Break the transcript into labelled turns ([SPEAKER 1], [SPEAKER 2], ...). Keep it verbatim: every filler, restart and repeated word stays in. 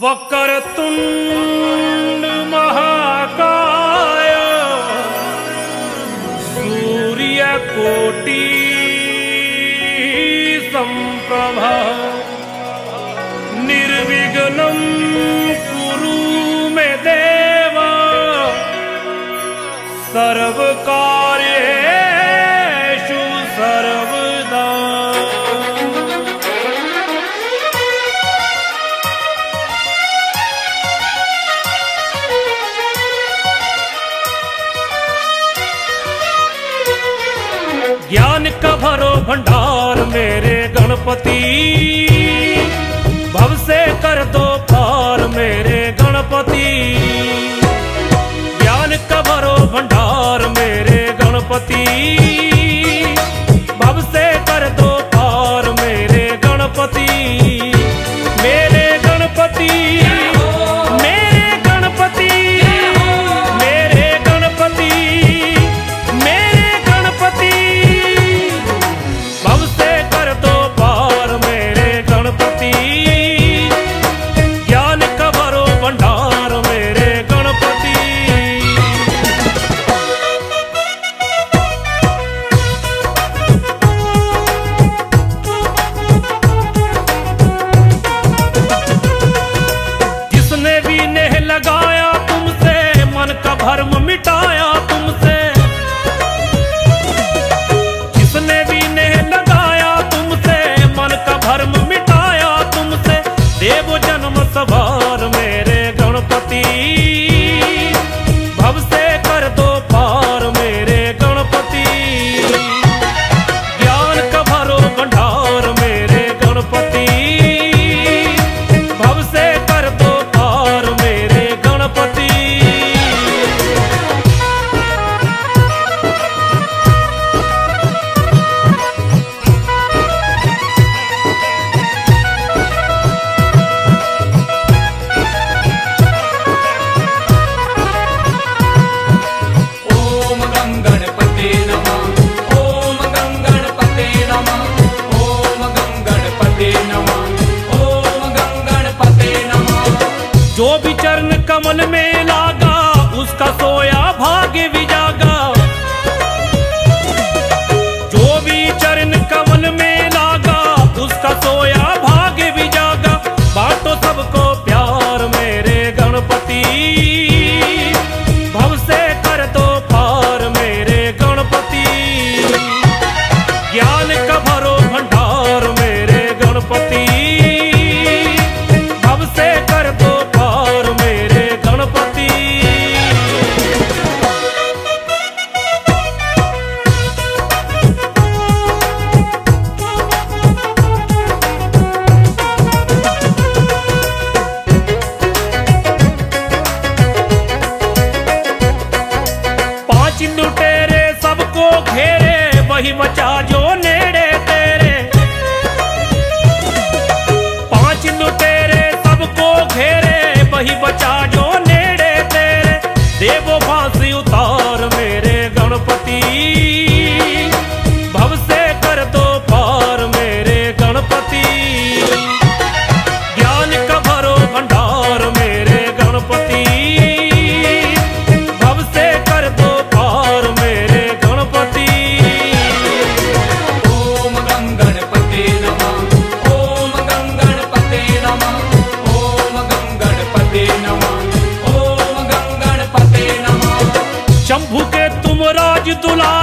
[SPEAKER 1] वक्रतुंड महाकाय सूर्यकोटि संप्रभा निर्विघ्नं कुरु मे देव सर्वकार्येषु सर्वदा। ज्ञान का भरो भंडार मेरे गणपति, भव से कर दो पार मेरे गणपति। ज्ञान का भरो भंडार मेरे गणपति, भव से कर दो पार मेरे गणपति। मेरे गणपति मेरे गणपति मेरे गणपति मेरे गणपति, भव से कर दो पार मेरे गणपति। ज्ञान का भरो भंडार मेरे गणपति। जिसने भी नेह लगाया तुमसे, मन का भरम मिटाया तुमसे। जिसने भी नेह लगाया तुमसे, मन का भरम मिटाया तुमसे। देव जन्म सवार मेरे गणपति, भव से कर दो पार मेरे गणपति। ज्ञान का भरो भंडार मेरे गणपति, भव से कर दो पार मेरे गणपति।
[SPEAKER 2] ओम गं गणपते नमः। ओम गं गणपते नमः। ओम गं गणपते नमः। ओम गं गणपते नमः।
[SPEAKER 1] जो भी चरण कमल में लागा, उसका सोया भाग्य भी जागा। जो भी चरण कमल में लागा, उसका सोया भाग्य भी जागा। बांटो सबको प्यार मेरे गणपति, भव से कर दो पार मेरे गणपति। ज्ञान का भरो भंडार मेरे गणपति, भव से कर दो पार मेरे गणपति। पांच लुटेरे सबको घेरे, वही बचा जो नेड़े तेरे। पांच लुटेरे सबको घेरे, वही बचा जो नेड़े तेरे। देवो फांसी उतार मेरे गणपति, भव से कर दो पार मेरे गणपति। ज्ञान का भरो भंडार मेरे गणपति, भव से कर दो पार मेरे गणपति।
[SPEAKER 2] ओम गं गणपते नमः। ओम गं गणपते नमः। ओम गं गणपते नमः। ओम गं गणपते नमः।
[SPEAKER 1] शंभु के तुम राज दुलार,